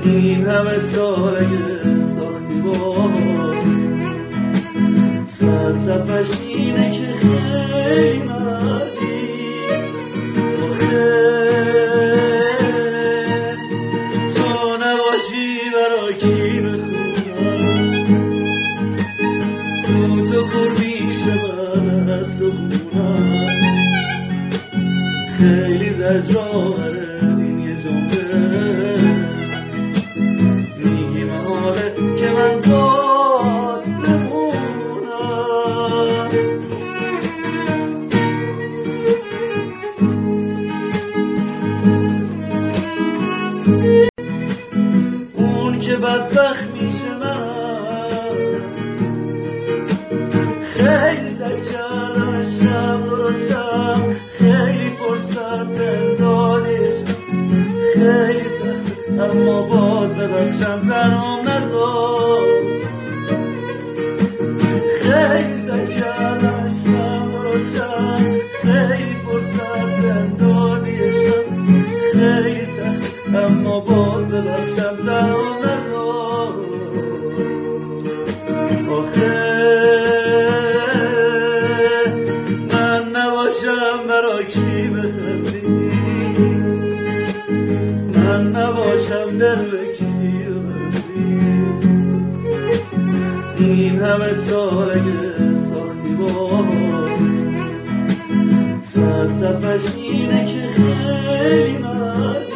این همه سال اگه ساختی با فلسفه‌ش اینه که خیلی مردی تو نباشی برای کی بخونم تو پر میشه من از تو خونم خیلی زجرآوره این یه جمله میگی محاله که من باد بمونم اون که بدبخت میشه من خیلی سعی کردم شب درستم خیلی فرصت بهم دادیش خیلی سخته اما باز ببخشم زنم نذار خیلی سعی کردم شب درستم خیلی فرصت بهم دادیش خیلی سخته اما باز ببخشم زنم نذار آخه برای کی بخندی من نباشم دل به کی ببندی این همه سال اگه ساختی با فلسفه‌ش اینه که خیلی مرد